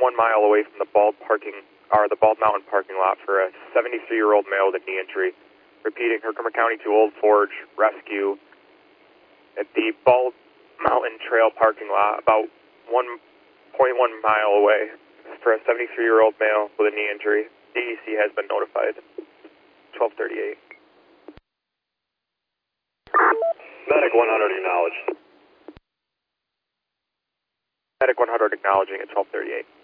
mile away from the Bald Mountain parking lot for a 73-year-old male with a knee injury. Repeating, Herkimer County to Old Forge rescue at the Bald Mountain Trail parking lot, about 1.1 mile away, for a 73-year-old male with a knee injury. DEC has been notified. 1238. Medic 100 acknowledged. Medic 100 acknowledging at 1238.